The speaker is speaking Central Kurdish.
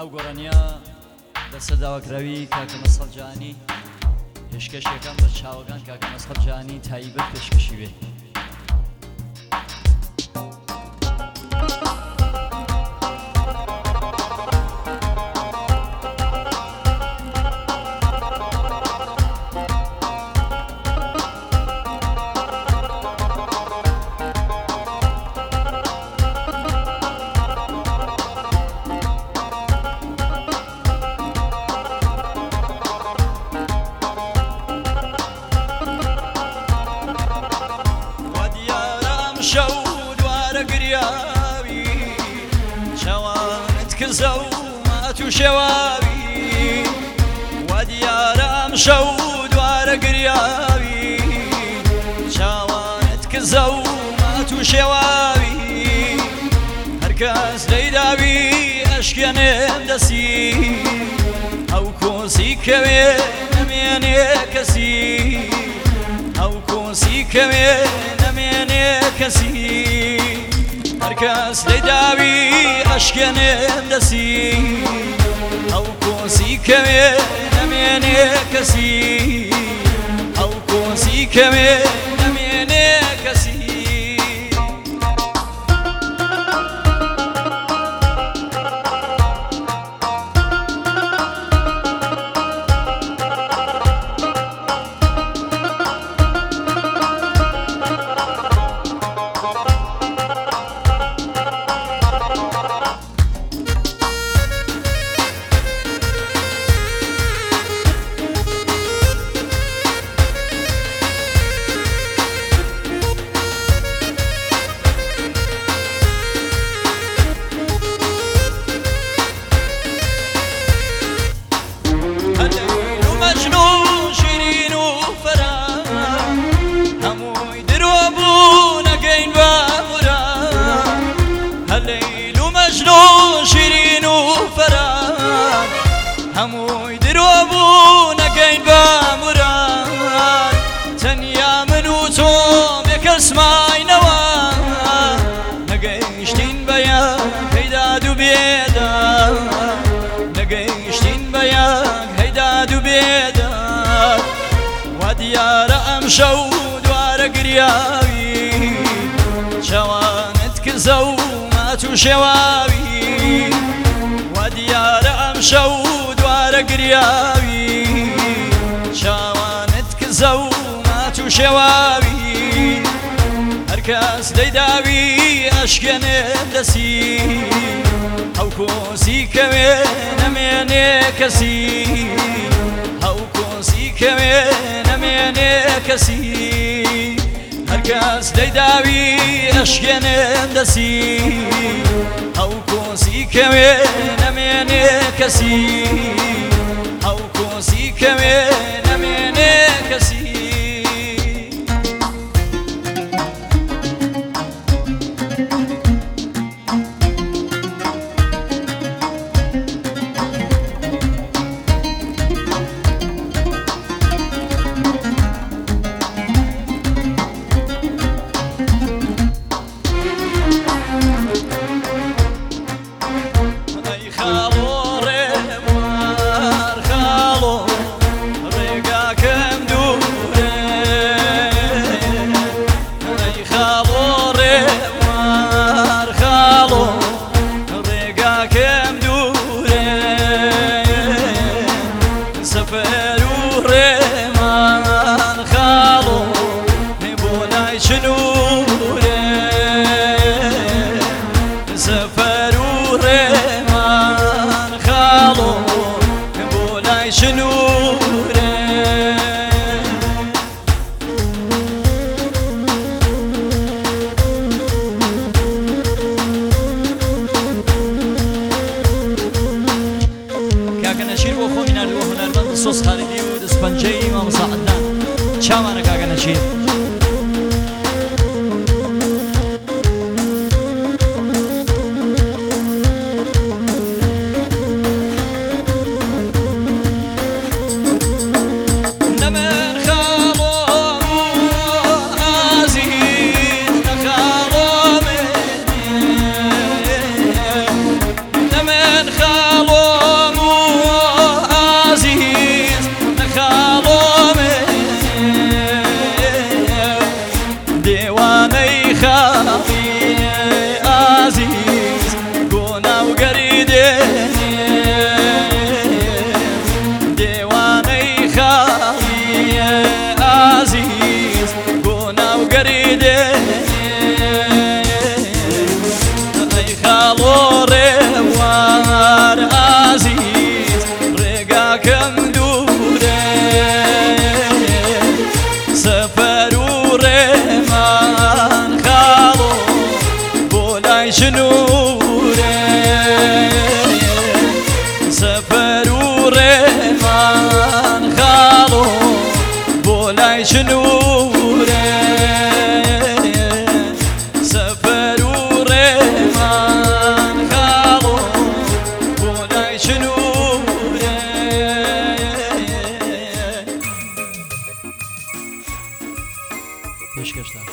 ئەو گۆڕانیە دەسە داواکراوی کاکە مەسحەب جانی پێشکەشیەکان بە چاوەکان کاکە مەسحەب جانی تایبەت پێشکەشی بێ. شەو دوارە گریاوی چاوانت کزە و مات و شێواوی وا دیارە ئەم شەو دوارە گریاوی چاوانت کزە و مات و شێواوی هەرکەس دەیداوی ئەشکێنێم دەسی ئەو کۆسی کەوێ نەمێنێ کەسی ئەو کۆسی کەوێ نەمێنێ کەسی هەرکەس دەیداوی ئەشکێنێم دەسی ئەو کۆسی کەوێ نەمێنێ کەسی ئەو کۆسی کەوێ نەمێنێ کەسی. هەمووی درۆ بوو نەگەین بە موراد تەنیا من و تۆ بێکەسماینەوە نەگەیشتین بە یەک هەیداد و بێداد نەگەیشتین بە یەک هەیداد و بێداد وا دیارە ئەم شەو دوارە گریاوی چاوانت کزە و مات و شێواوی وا دیارە ئەم شەو دوارە گریاوی چاوانت کزە و مات و شێواوی هەرکەس دەیداوی ئەشکێنێم دەسی ئەو کۆسی کەوێ نەمێنێ کەسی ئەو کۆسی کەوێ نەمێنێ کەسی هەرکەس دەیداوی ئەشکێنێم دەسی ئەو کۆسی کەوێ نەمێنێ کەسی ئەو کۆسی کەوێ نەمێنێ کەسی. سۆس خالیدی و دەستپەنجەی مامۆستا عەدنان چاوانە کاکە نەچیر گەشتە